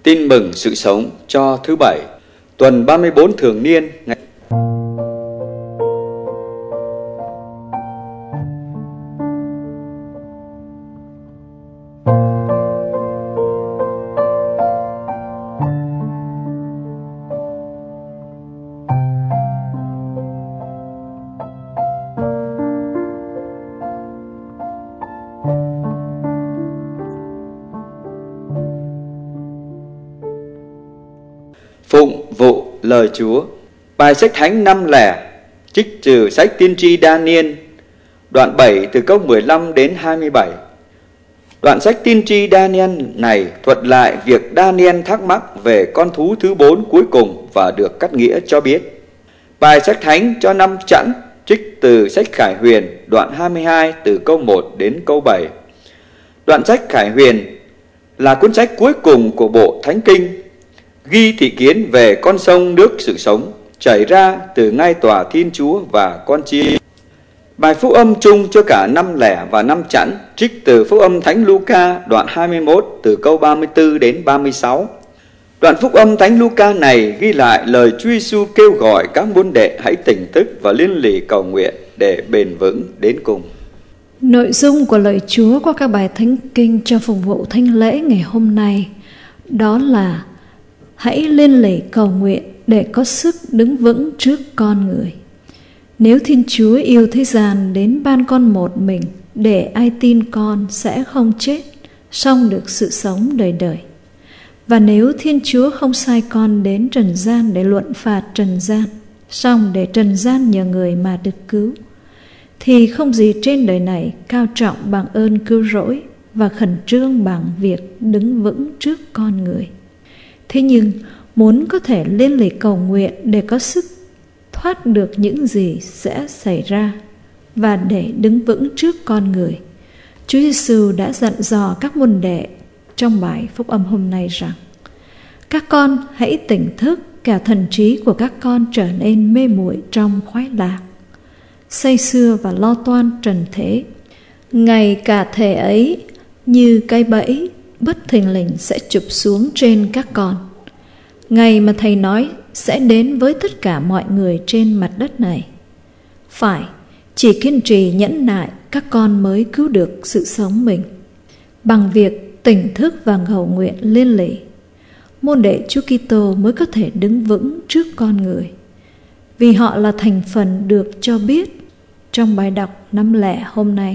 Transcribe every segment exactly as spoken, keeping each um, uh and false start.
Tin mừng sự sống cho thứ bảy, tuần ba mươi bốn thường niên, ngày phụng vụ lời Chúa. Bài sách thánh năm lẻ, trích từ sách tiên tri Đa-niên, đoạn bảy từ câu mười lăm đến hai mươi bảy. Đoạn sách tiên tri Đa-niên này thuật lại việc Đa-niên thắc mắc về con thú thứ bốn cuối cùng và được cắt nghĩa cho biết. Bài sách thánh cho năm chẵn, trích từ sách Khải Huyền, đoạn hai mươi hai từ câu một đến câu bảy. Đoạn sách Khải Huyền là cuốn sách cuối cùng của bộ Thánh Kinh, ghi thị kiến về con sông nước sự sống chảy ra từ ngai tòa Thiên Chúa và con chiên. Bài phúc âm chung cho cả năm lẻ và năm chẵn, trích từ phúc âm Thánh Luca, đoạn hai mươi mốt từ câu ba mươi tư đến ba mươi sáu. Đoạn phúc âm Thánh Luca này ghi lại lời Chúa Giêsu kêu gọi các môn đệ hãy tỉnh thức và liên lỉ cầu nguyện để bền vững đến cùng. Nội dung của lời Chúa qua các bài Thánh Kinh cho phục vụ thánh lễ ngày hôm nay đó là hãy liên lỉ cầu nguyện để có sức đứng vững trước con người. Nếu Thiên Chúa yêu thế gian đến ban con một mình để ai tin con sẽ không chết, song được sự sống đời đời. Và nếu Thiên Chúa không sai con đến trần gian để luận phạt trần gian, song để trần gian nhờ người mà được cứu, thì không gì trên đời này cao trọng bằng ơn cứu rỗi và khẩn trương bằng việc đứng vững trước con người. Thế nhưng muốn có thể liên lỉ cầu nguyện để có sức thoát được những gì sẽ xảy ra và để đứng vững trước con người, Chúa Giêsu đã dặn dò các môn đệ trong bài phúc âm hôm nay rằng: các con hãy tỉnh thức, cả thần trí của các con trở nên mê muội trong khoái lạc, say sưa và lo toan trần thế. Ngày cả thể ấy như cái bẫy bất thình lình sẽ chụp xuống trên các con. Ngày mà Thầy nói sẽ đến với tất cả mọi người trên mặt đất này. Phải, chỉ kiên trì nhẫn nại các con mới cứu được sự sống mình. Bằng việc tỉnh thức và cầu nguyện liên lỉ, môn đệ Chúa Kitô mới có thể đứng vững trước con người, vì họ là thành phần được cho biết trong bài đọc năm lẻ hôm nay.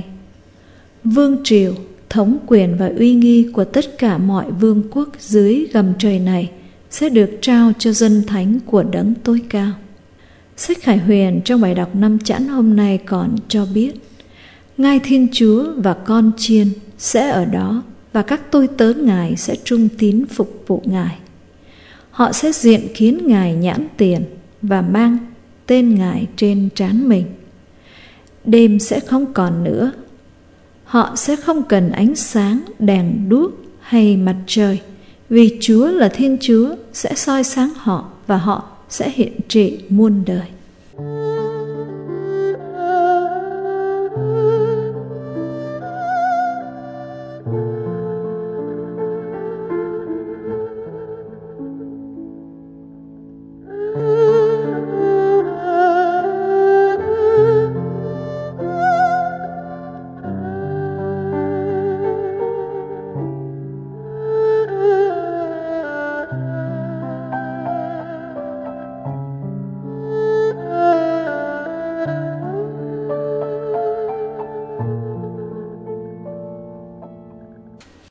Vương triều, thống quyền và uy nghi của tất cả mọi vương quốc dưới gầm trời này sẽ được trao cho dân thánh của Đấng Tối Cao. Sách Khải Huyền trong bài đọc năm chẵn hôm nay còn cho biết ngai Thiên Chúa và con chiên sẽ ở đó, và các tôi tớ Ngài sẽ trung tín phục vụ Ngài. Họ sẽ diện kiến Ngài nhãn tiền và mang tên Ngài trên trán mình. Đêm sẽ không còn nữa. Họ sẽ không cần ánh sáng, đèn đuốc hay mặt trời, vì Chúa là Thiên Chúa sẽ soi sáng họ và họ sẽ hiện trị muôn đời.